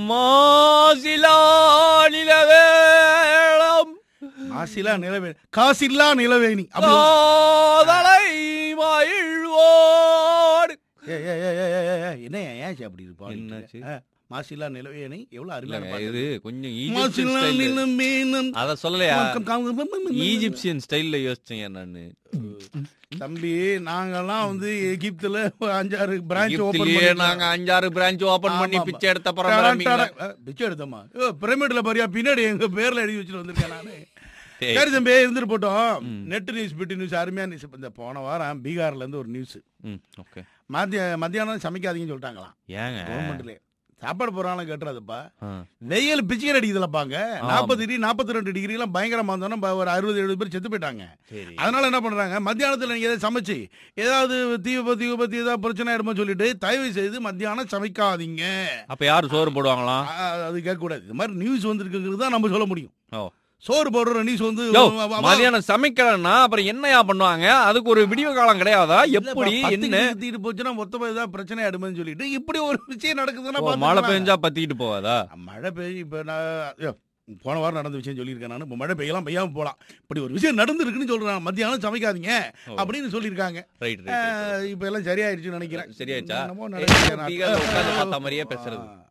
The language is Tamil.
மாசிலா நிலவேளம் மாசிலா நிலவேணி காசில்லா நிலவேணி காதலை மகிழ்வோடு. என்ன ஏன் அப்படி இருப்பா? என்னாச்சு? மாசிலா நிலவேணி எவ்வளவு அருமையான இது கொஞ்சம் அத சொல்லலையா? ஈஜிப்சியன் ஸ்டைல்ல யோசிச்சேன் நானு. தம்பி, நாங்கெல்லாம் வந்து எகிப்துல 5-6 பிரான்ச் ஓபன் பண்ணி பிச்சை எடுத்த பிச்சை எடுத்தோமா? பிரமிட்ல பாரியா பின்னாடி எங்க பேர்ல எழுதி வச்சுட்டு வந்திருக்கேன் நானு. சரி தம்பி, இருந்துட்டு போட்டோம். நெட் நியூஸ், பிட் நியூஸ், அருமையான நியூஸ். இந்த போன வாரம் பீகார்ல இருந்து ஒரு நியூஸ். மத்தியானம் சமைக்காதீங்கன்னு சொல்லிட்டாங்களாம். ஏங்க கவர்மெண்ட்ல சாப்பாடு போறாங்க கேட்டுறாதுப்பா. வெயில் பிச்சுக்கர் அடிக்குதுலப்பாங்க. 40 டிகிரி 42 டிகிரி எல்லாம் பயங்கரமா இருந்தோம்னா ஒரு 60-70 பேர் செத்து போயிட்டாங்க. அதனால என்ன பண்றாங்க, மத்தியானத்துல நீங்க ஏதாவது சமைச்சு ஏதாவது தீ விபத்து ஏதாவது பிரச்சனை ஆயிடுமோ சொல்லிட்டு தயவு செய்து மத்தியானம் சமைக்காதீங்க. அப்ப யாரு சோறு போடுவாங்களா? அது கேட்க கூடாது. இது மாதிரி நியூஸ் வந்திருக்குங்கிறது தான் நம்ம சொல்ல முடியும். சோறு போடுற நியூஸ் வந்து மதியானம் சமைக்கலன்னா அப்புறம் என்னையா பண்ணுவாங்க? அதுக்கு ஒரு விடிவு காலம் கிடையாதா? எப்படி என்ன தீட்டு போச்சுன்னா மொத்தமா ஏதாவது பிரச்சனை ஆயிடுமோன்னு சொல்லிட்டு இப்படி ஒரு விஷயம் நடக்குதுன்னா மழை பெஞ்சா பத்திக்கிட்டு போகாதா? மழை பெய்யும். இப்ப நான் போன வாரம் நடந்த விஷயம் சொல்லியிருக்கேன் நான். இப்போ மழை பெய்யலாம் பெய்யாம போலாம். இப்படி ஒரு விஷயம் நடந்துருக்குன்னு சொல்றாங்க. மத்தியானம் சமைக்காதீங்க அப்படின்னு சொல்லியிருக்காங்க. ரைட். இப்ப எல்லாம் சரியாயிருச்சுன்னு நினைக்கிறேன். சரியாச்சா? என்னமோ நடக்குது. பார்த்தா மாதிரியே பேசுறது.